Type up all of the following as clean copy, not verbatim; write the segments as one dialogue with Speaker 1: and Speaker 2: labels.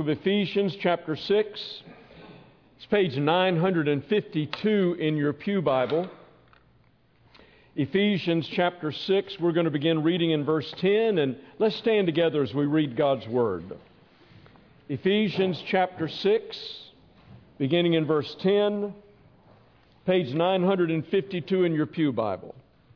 Speaker 1: Of Ephesians chapter 6. It's page 952 in your pew Bible. Ephesians chapter 6, we're going to begin reading in verse 10, and let's stand together as we read God's Word. Ephesians chapter 6, beginning in verse 10, page 952 in your pew Bible.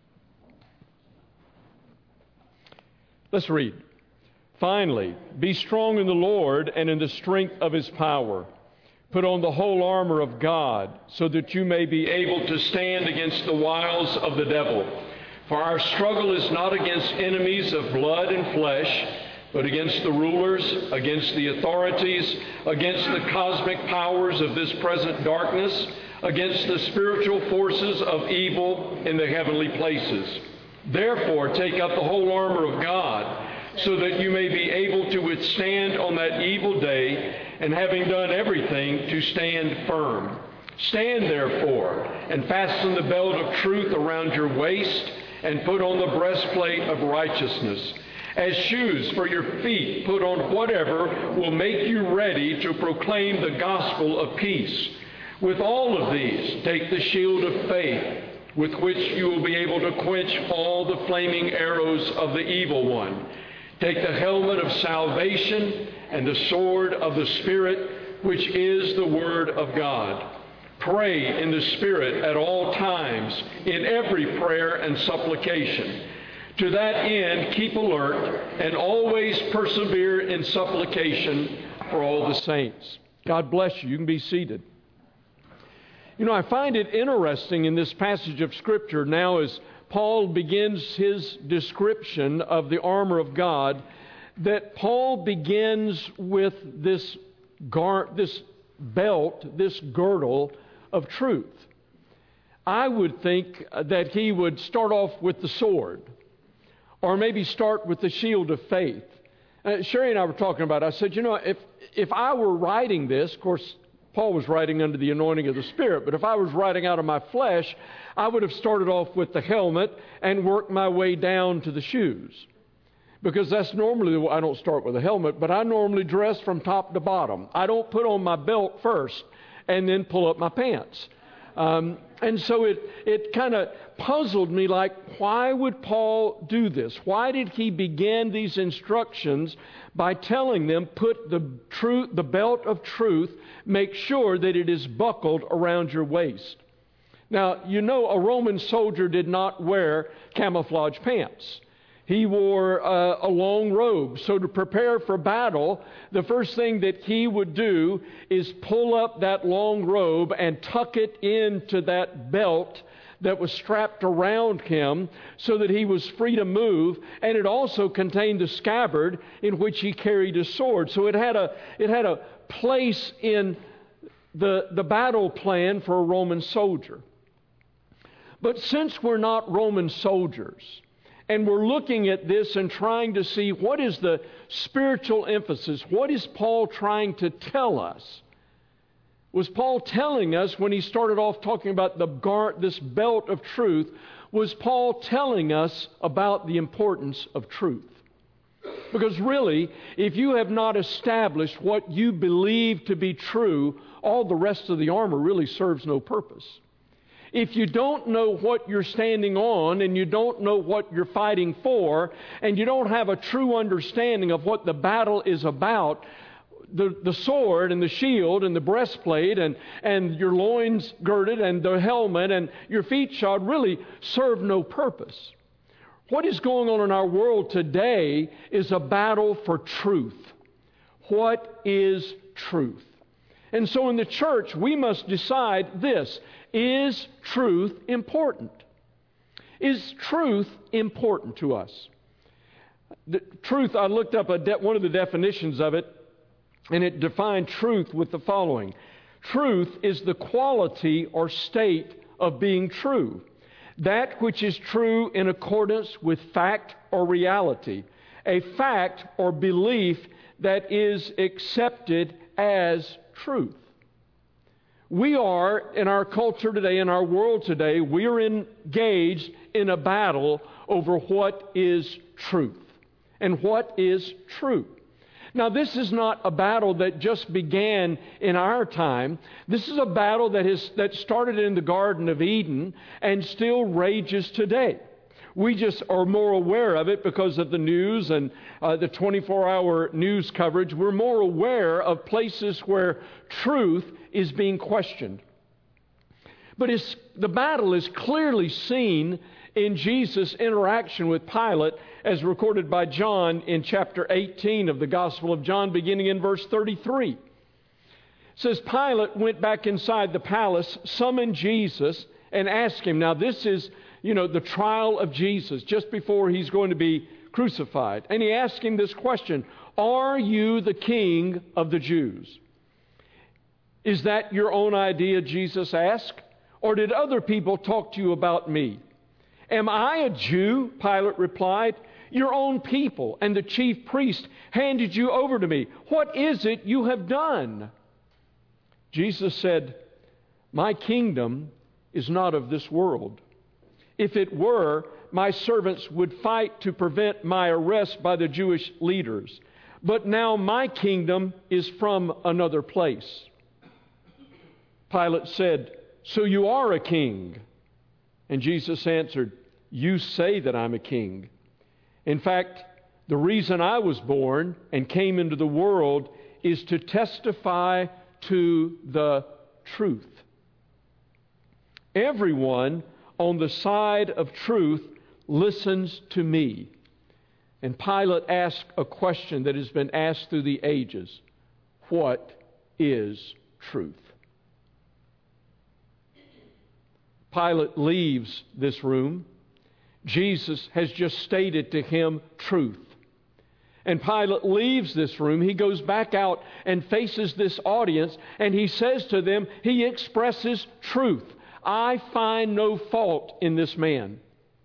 Speaker 1: Let's read. Finally, be strong in the Lord and in the strength of His power. Put on the whole armor of God, so that you may be able to stand against the wiles of the devil. For our struggle is not against enemies of blood and flesh, but against the rulers, against the authorities, against the cosmic powers of this present darkness, against the spiritual forces of evil in the heavenly places. Therefore, take up the whole armor of God, so that you may be able to withstand on that evil day, and having done everything, to stand firm. Stand therefore, and fasten the belt of truth around your waist, and put on the breastplate of righteousness. As shoes for your feet, put on whatever will make you ready to proclaim the gospel of peace. With all of these, take the shield of faith, with which you will be able to quench all the flaming arrows of the evil one. Take the helmet of salvation and the sword of the Spirit, which is the Word of God. Pray in the Spirit at all times, in every prayer and supplication. To that end, keep alert and always persevere in supplication for all the saints. God bless you. You can be seated. You know, I find it interesting in this passage of Scripture now as Paul begins his description of the armor of God, that Paul begins with this belt, this girdle of truth. I would think that he would start off with the sword, or maybe start with the shield of faith. Sherry and I were talking about it. I said, you know, if I were writing this, of course, Paul was writing under the anointing of the Spirit, but if I was writing out of my flesh, I would have started off with the helmet and worked my way down to the shoes. Because that's normally, I don't start with a helmet, but I normally dress from top to bottom. I don't put on my belt first and then pull up my pants. And so it kind of puzzled me, like, why would Paul do this? Why did he begin these instructions by telling them, put the belt of truth, make sure that it is buckled around your waist? Now, you know, a Roman soldier did not wear camouflage pants. He wore a long robe. So to prepare for battle, the first thing that he would do is pull up that long robe and tuck it into that belt that was strapped around him so that he was free to move. And it also contained the scabbard in which he carried his sword. So it had a place in the battle plan for a Roman soldier. But since we're not Roman soldiers, and we're looking at this and trying to see what is the spiritual emphasis, what is Paul trying to tell us? Was Paul telling us, when he started off talking about this belt of truth, was Paul telling us about the importance of truth? Because really, if you have not established what you believe to be true, all the rest of the armor really serves no purpose. If you don't know what you're standing on, and you don't know what you're fighting for, and you don't have a true understanding of what the battle is about, the sword and the shield and the breastplate and your loins girded and the helmet and your feet shod really serve no purpose. What is going on in our world today is a battle for truth. What is truth? And so in the church, we must decide this. Is truth important? Is truth important to us? The truth, I looked up one of the definitions of it, and it defined truth with the following. Truth is the quality or state of being true. That which is true in accordance with fact or reality. A fact or belief that is accepted as truth. We are, in our culture today, in our world today, we are engaged in a battle over what is truth and what is true. Now, this is not a battle that just began in our time. This is a battle that started in the Garden of Eden and still rages today. We just are more aware of it because of the news and the 24-hour news coverage. We're more aware of places where truth is being questioned. But the battle is clearly seen in Jesus' interaction with Pilate, as recorded by John in chapter 18 of the Gospel of John, beginning in verse 33. It says, Pilate went back inside the palace, summoned Jesus, and asked him. Now, this is, the trial of Jesus, just before he's going to be crucified. And he asked him this question, "Are you the king of the Jews?" "Is that your own idea?" Jesus asked. "Or did other people talk to you about me?" "Am I a Jew?" Pilate replied. "Your own people and the chief priest handed you over to me. What is it you have done?" Jesus said, "My kingdom is not of this world. If it were, my servants would fight to prevent my arrest by the Jewish leaders. But now my kingdom is from another place." Pilate said, "So you are a king?" And Jesus answered, "You say that I'm a king. In fact, the reason I was born and came into the world is to testify to the truth. Everyone on the side of truth listens to me." And Pilate asked a question that has been asked through the ages. What is truth? Pilate leaves this room. Jesus has just stated to him truth. And Pilate leaves this room. He goes back out and faces this audience, and he says to them, he expresses truth. "I find no fault in this man."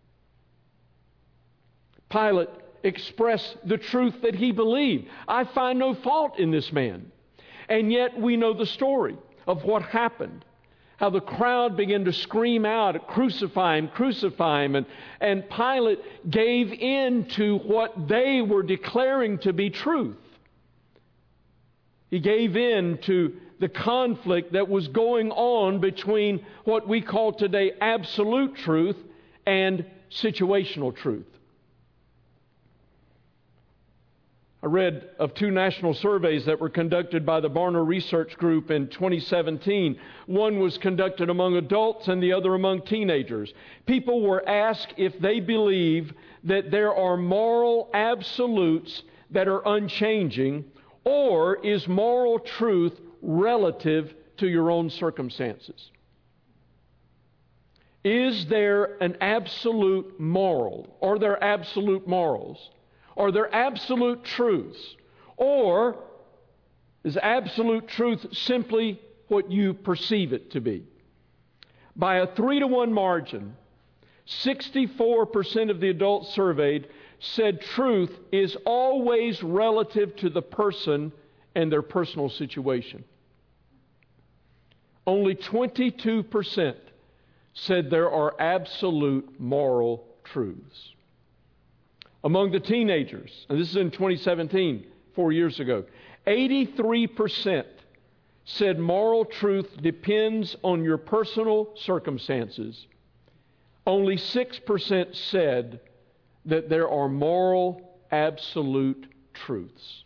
Speaker 1: Pilate expressed the truth that he believed. "I find no fault in this man." And yet we know the story of what happened. How the crowd began to scream out, "Crucify him, crucify him." And Pilate gave in to what they were declaring to be truth. He gave in to the conflict that was going on between what we call today absolute truth and situational truth. I read of 2 national surveys that were conducted by the Barna Research Group in 2017. One was conducted among adults and the other among teenagers. People were asked if they believe that there are moral absolutes that are unchanging, or is moral truth relative to your own circumstances? Is there an absolute moral? Are there absolute morals? Are there absolute truths? Or is absolute truth simply what you perceive it to be? By a 3-to-1 margin, 64% of the adults surveyed said truth is always relative to the person and their personal situation. Only 22% said there are absolute moral truths. Among the teenagers, and this is in 2017, 4 years ago, 83% said moral truth depends on your personal circumstances. Only 6% said that there are moral absolute truths.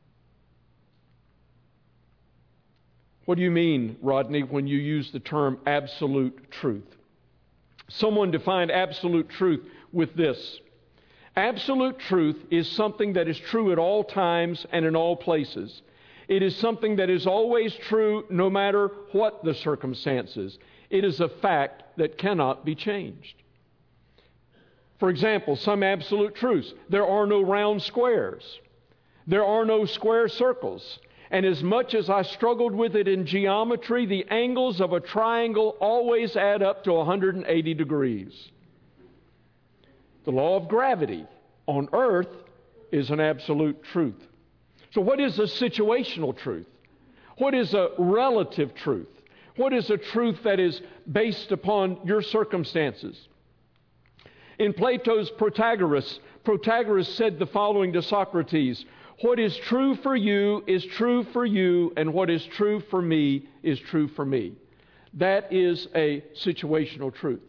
Speaker 1: What do you mean, Rodney, when you use the term absolute truth? Someone defined absolute truth with this: absolute truth is something that is true at all times and in all places. It is something that is always true no matter what the circumstances. It is a fact that cannot be changed. For example, some absolute truths. There are no round squares. There are no square circles. And as much as I struggled with it in geometry, the angles of a triangle always add up to 180 degrees. The law of gravity on earth is an absolute truth. So what is a situational truth? What is a relative truth? What is a truth that is based upon your circumstances? In Plato's Protagoras said the following to Socrates: What is true for you is true for you, and what is true for me is true for me. That is a situational truth.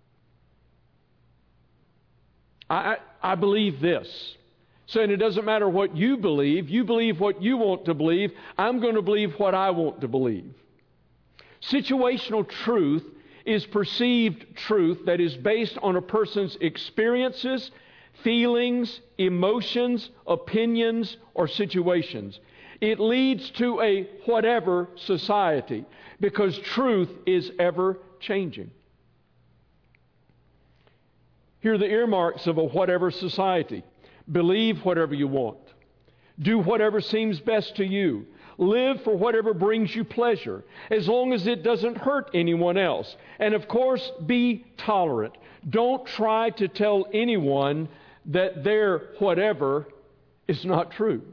Speaker 1: I believe this. Saying it doesn't matter what you believe what you want to believe, I'm going to believe what I want to believe. Situational truth is perceived truth that is based on a person's experiences, feelings, emotions, opinions, or situations. It leads to a whatever society because truth is ever changing. Here are the earmarks of a whatever society. Believe whatever you want. Do whatever seems best to you. Live for whatever brings you pleasure, as long as it doesn't hurt anyone else. And of course, be tolerant. Don't try to tell anyone that their whatever is not true.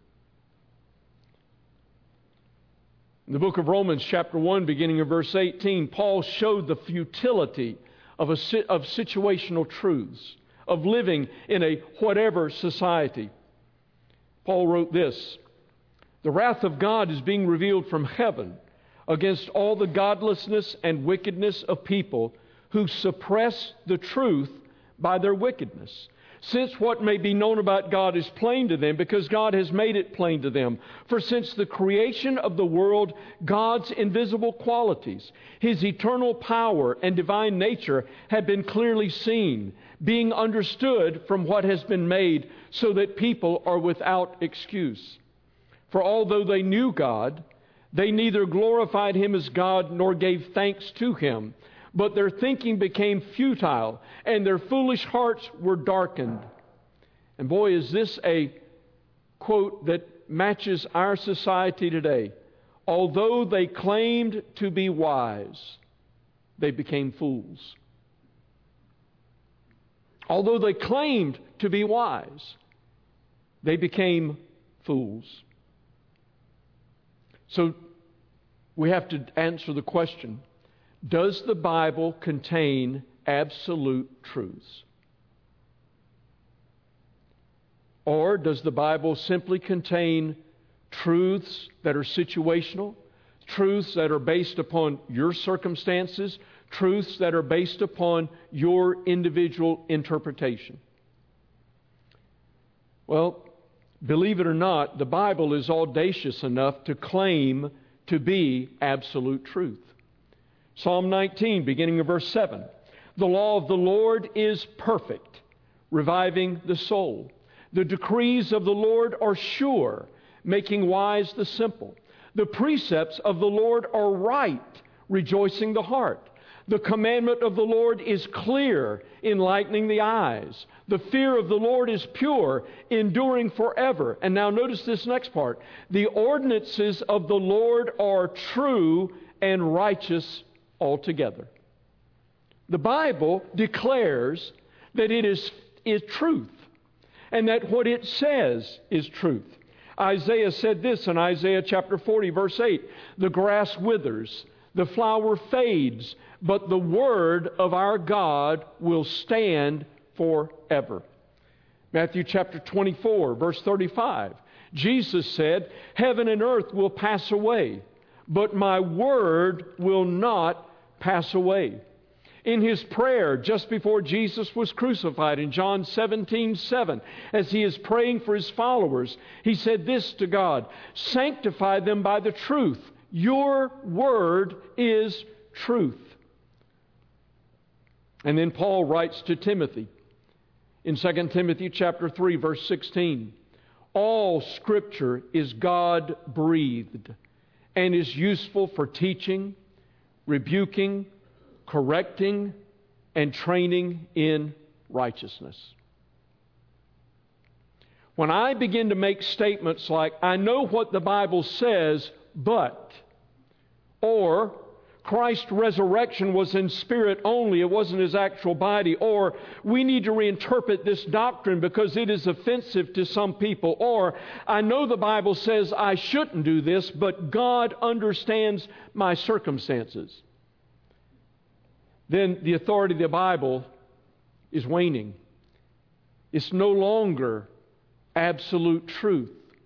Speaker 1: In the book of Romans, chapter 1, beginning of verse 18, Paul showed the futility of situational truths, of living in a whatever society. Paul wrote this: "The wrath of God is being revealed from heaven against all the godlessness and wickedness of people who suppress the truth by their wickedness. Since what may be known about God is plain to them, because God has made it plain to them. For since the creation of the world, God's invisible qualities, His eternal power and divine nature have been clearly seen, being understood from what has been made, so that people are without excuse. For although they knew God, they neither glorified Him as God nor gave thanks to Him. But their thinking became futile, and their foolish hearts were darkened." And boy, is this a quote that matches our society today. "Although they claimed to be wise, they became fools." Although they claimed to be wise, they became fools. So we have to answer the question, does the Bible contain absolute truths? Or does the Bible simply contain truths that are situational, truths that are based upon your circumstances, truths that are based upon your individual interpretation? Well, believe it or not, the Bible is audacious enough to claim to be absolute truth. Psalm 19, beginning of verse 7. "The law of the Lord is perfect, reviving the soul. The decrees of the Lord are sure, making wise the simple. The precepts of the Lord are right, rejoicing the heart. The commandment of the Lord is clear, enlightening the eyes. The fear of the Lord is pure, enduring forever." And now notice this next part. "The ordinances of the Lord are true and righteous altogether." The Bible declares that it is truth, and that what it says is truth. Isaiah said this in Isaiah chapter 40, verse 8, "The grass withers, the flower fades, but the word of our God will stand forever." Matthew chapter 24, verse 35, Jesus said, "Heaven and earth will pass away, but my word will not pass away." In His prayer just before Jesus was crucified in John 17:7, as He is praying for His followers, He said this to God: "Sanctify them by the truth. Your word is truth." And then Paul writes to Timothy in 2 Timothy chapter 3, verse 16, "All Scripture is God-breathed and is useful for teaching, rebuking, correcting, and training in righteousness." When I begin to make statements like, "I know what the Bible says, but," or "Christ's resurrection was in spirit only, it wasn't His actual body," or "we need to reinterpret this doctrine because it is offensive to some people," or "I know the Bible says I shouldn't do this, but God understands my circumstances," then the authority of the Bible is waning. It's no longer absolute truth.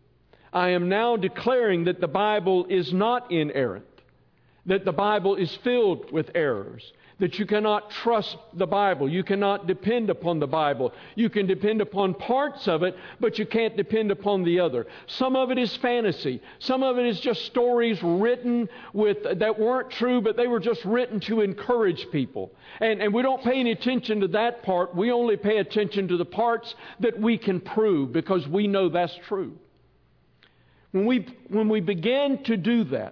Speaker 1: I am now declaring that the Bible is not inerrant, that the Bible is filled with errors, that you cannot trust the Bible. You cannot depend upon the Bible. You can depend upon parts of it, but you can't depend upon the other. Some of it is fantasy. Some of it is just stories written that weren't true, but they were just written to encourage people. And we don't pay any attention to that part. We only pay attention to the parts that we can prove because we know that's true. When we begin to do that,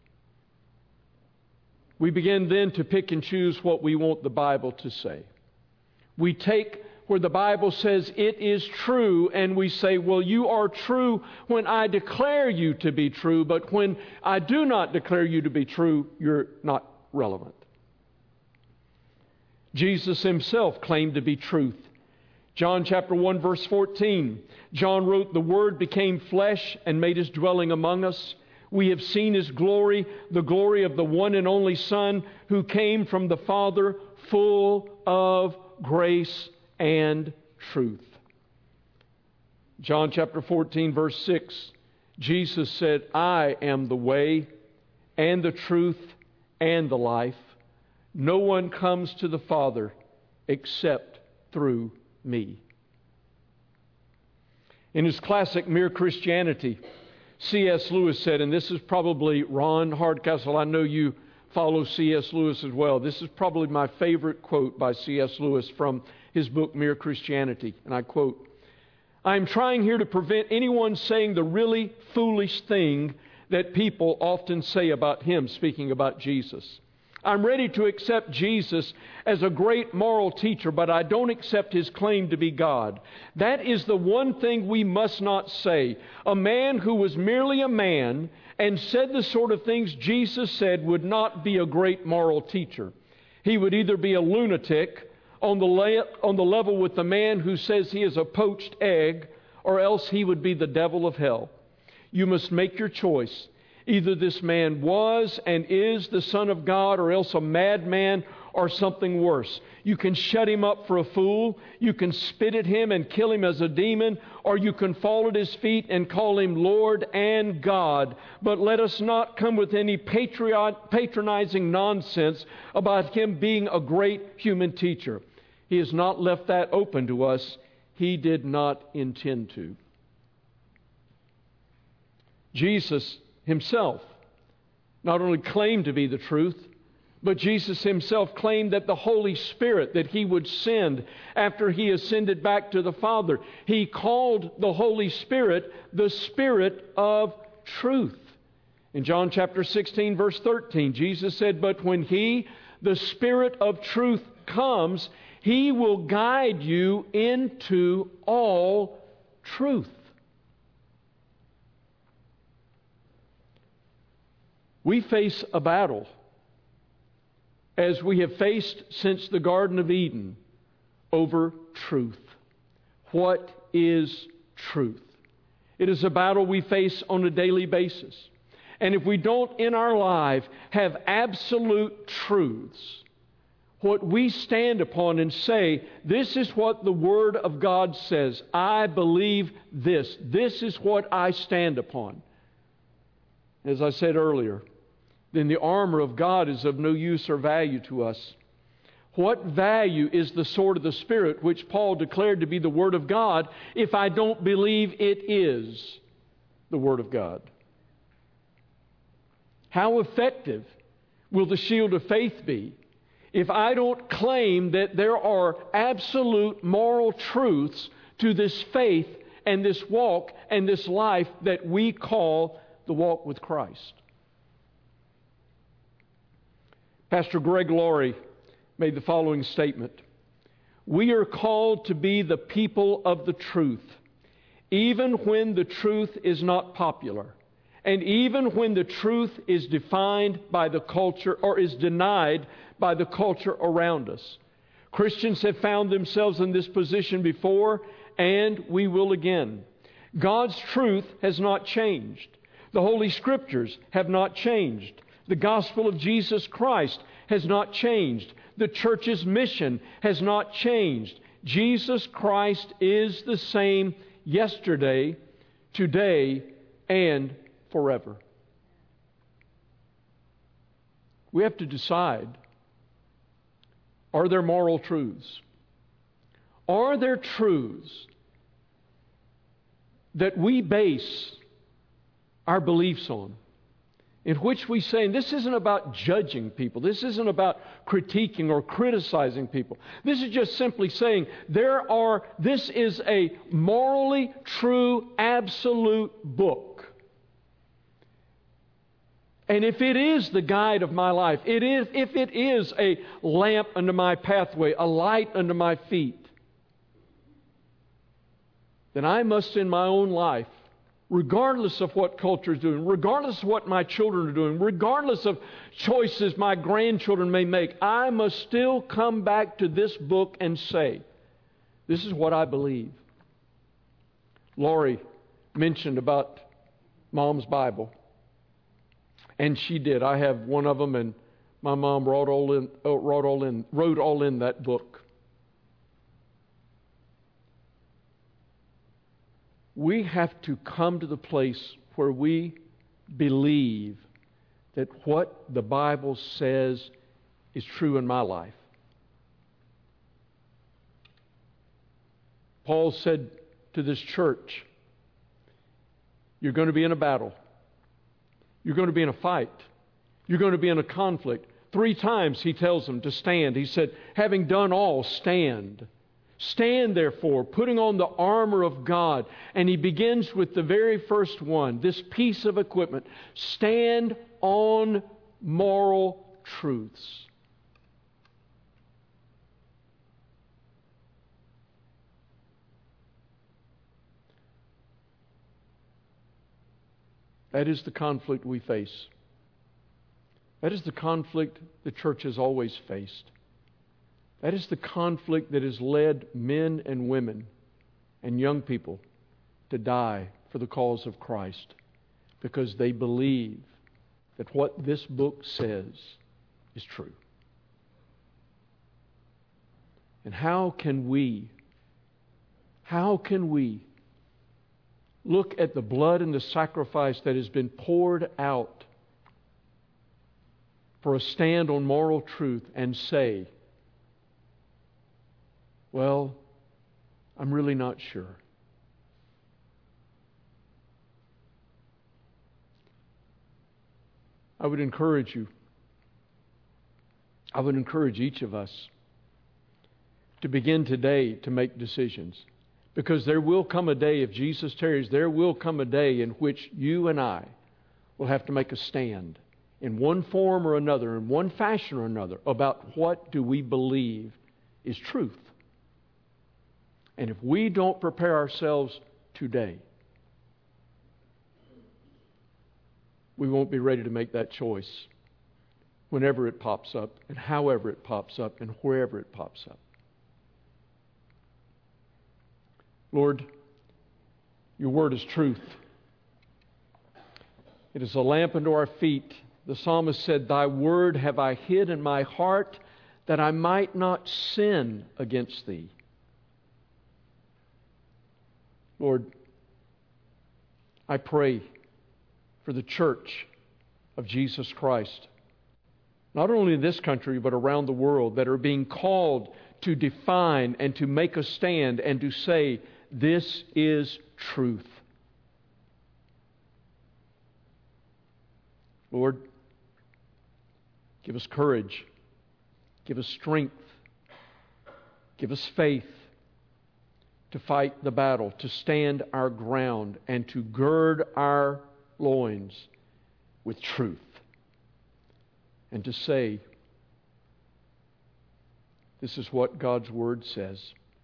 Speaker 1: we begin then to pick and choose what we want the Bible to say. We take where the Bible says it is true and we say, well, you are true when I declare you to be true, but when I do not declare you to be true, you're not relevant. Jesus Himself claimed to be truth. John chapter 1 verse 14, John wrote, "The Word became flesh and made His dwelling among us. We have seen His glory, the glory of the one and only Son who came from the Father, full of grace and truth." John chapter 14 verse 6, Jesus said, "I am the way and the truth and the life. No one comes to the Father except through me." In his classic Mere Christianity, C.S. Lewis said, and this is probably Ron Hardcastle, I know you follow C.S. Lewis as well. This is probably my favorite quote by C.S. Lewis from his book Mere Christianity. And I quote, "I am trying here to prevent anyone saying the really foolish thing that people often say about Him," speaking about Jesus. "I'm ready to accept Jesus as a great moral teacher, but I don't accept His claim to be God. That is the one thing we must not say. A man who was merely a man and said the sort of things Jesus said would not be a great moral teacher. He would either be a lunatic on the level with the man who says he is a poached egg, or else he would be the devil of hell. You must make your choice. Either this man was and is the Son of God, or else a madman or something worse. You can shut Him up for a fool, you can spit at Him and kill Him as a demon, or you can fall at His feet and call Him Lord and God. But let us not come with any patronizing nonsense about Him being a great human teacher. He has not left that open to us. He did not intend to." Jesus Himself not only claimed to be the truth, but Jesus Himself claimed that the Holy Spirit that He would send after He ascended back to the Father, He called the Holy Spirit the Spirit of truth. In John chapter 16 verse 13, Jesus said, "But when He, the Spirit of truth, comes, He will guide you into all truth." We face a battle, as we have faced since the Garden of Eden, over truth. What is truth? It is a battle we face on a daily basis. And if we don't in our life have absolute truths, what we stand upon and say, this is what the Word of God says, I believe this, this is what I stand upon. As I said earlier, then the armor of God is of no use or value to us. What value is the sword of the Spirit, which Paul declared to be the Word of God, if I don't believe it is the Word of God? How effective will the shield of faith be if I don't claim that there are absolute moral truths to this faith and this walk and this life that we call the walk with Christ? Pastor Greg Laurie made the following statement: "We are called to be the people of the truth, even when the truth is not popular, and even when the truth is defined by the culture or is denied by the culture around us. Christians have found themselves in this position before, and we will again. God's truth has not changed. The Holy Scriptures have not changed. The gospel of Jesus Christ has not changed. The church's mission has not changed. Jesus Christ is the same yesterday, today, and forever. We have to decide, are there moral truths? Are there truths that we base our beliefs on, in which we say, and this isn't about judging people, this isn't about critiquing or criticizing people. This is just simply saying this is a morally true, absolute book. And if it is the guide of my life, if it is a lamp unto my pathway, a light unto my feet, then I must in my own life, regardless of what culture is doing, regardless of what my children are doing, regardless of choices my grandchildren may make, I must still come back to this book and say, this is what I believe. Lori mentioned about Mom's Bible. And she did. I have one of them, and my mom wrote all in that book. We have to come to the place where we believe that what the Bible says is true in my life. Paul said to this church, you're going to be in a battle. You're going to be in a fight. You're going to be in a conflict. 3 times he tells them to stand. He said, having done all, stand. Stand therefore, putting on the armor of God. And he begins with the very first one, this piece of equipment. Stand on moral truths. That is the conflict we face. That is the conflict the church has always faced. That is the conflict that has led men and women and young people to die for the cause of Christ, because they believe that what this book says is true. And how can we look at the blood and the sacrifice that has been poured out for a stand on moral truth and say, well, I'm really not sure. I would encourage you. I would encourage each of us to begin today to make decisions. Because there will come a day, if Jesus tarries, there will come a day in which you and I will have to make a stand in one form or another, in one fashion or another, about what do we believe is truth. And if we don't prepare ourselves today, we won't be ready to make that choice whenever it pops up, and however it pops up, and wherever it pops up. Lord, your word is truth. It is a lamp unto our feet. The psalmist said, thy word have I hid in my heart, that I might not sin against thee. Lord, I pray for the church of Jesus Christ, not only in this country, but around the world, that are being called to define and to make a stand and to say, this is truth. Lord, give us courage, give us strength, give us faith to fight the battle, to stand our ground, and to gird our loins with truth, and to say, this is what God's Word says.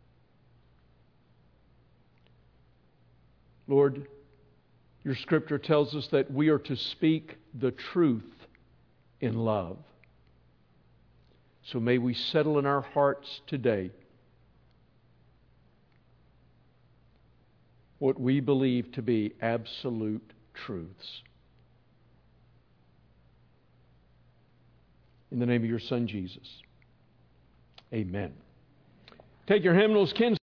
Speaker 1: Lord, your Scripture tells us that we are to speak the truth in love. So may we settle in our hearts today what we believe to be absolute truths. In the name of your Son, Jesus. Amen. Take your hymnals,